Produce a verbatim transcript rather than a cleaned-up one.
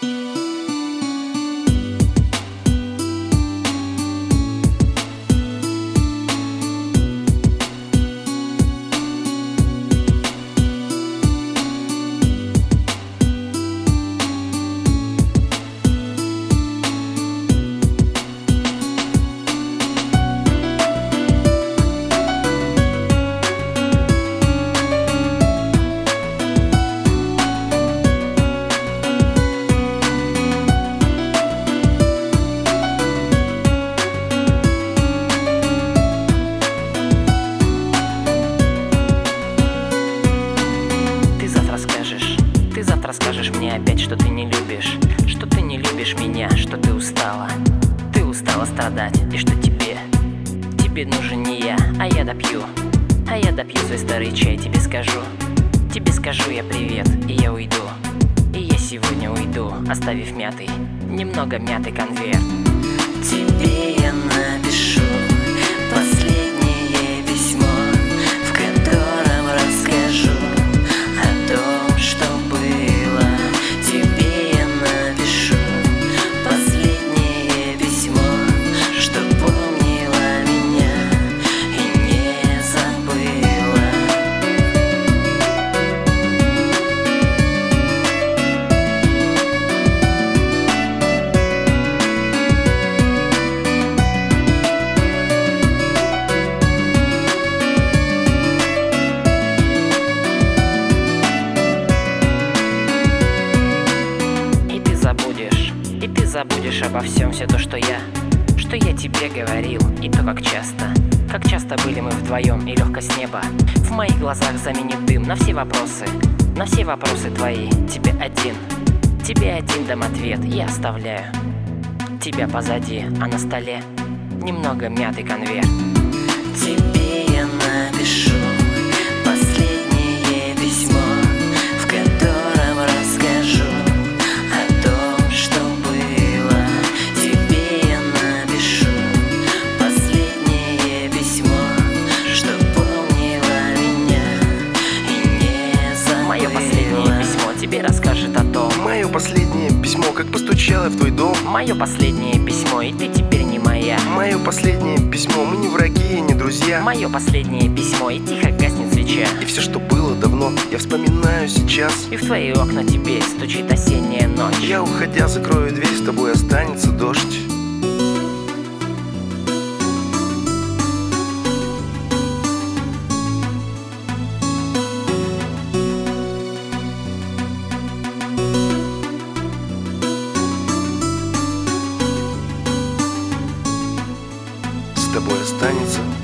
Расскажешь мне опять, что ты не любишь, что ты не любишь меня, что ты устала, ты устала страдать, и что тебе, тебе нужен не я, а я допью, а я допью свой старый чай, тебе скажу, тебе скажу я привет, и я уйду, и я сегодня уйду, оставив мятый, немного мятый конверт. Тебе я напишу последнее письмо, в котором расскажу о том, что было. Тебе я напишу последнее письмо, что помнила меня и не забыла. И ты забудешь обо всем все то, что я, что я тебе говорил, и то, как часто, как часто были мы вдвоем, и легкость неба в моих глазах заменит дым на все вопросы, на все вопросы твои. Тебе один, тебе один дам ответ, я оставляю тебя позади, а на столе немного мятый конверт. Тебе я напишу последнее письмо, в котором расскажу о том, что было. Тебе я напишу последнее письмо, что помнила меня и не забыла. Мое последнее письмо тебе расскажет о том. Мое последнее письмо, как постучало в твой дом. Мое последнее письмо, и ты теперь не моя. Мое последнее письмо, мы не враги и не друзья. Мое последнее письмо, и тихо гаснет свеча. И все, что было давно, я вспоминаю сейчас. И в твои окна теперь стучит осенняя ночь. Я, уходя, закрою дверь, с тобой останется дождь. С тобой останется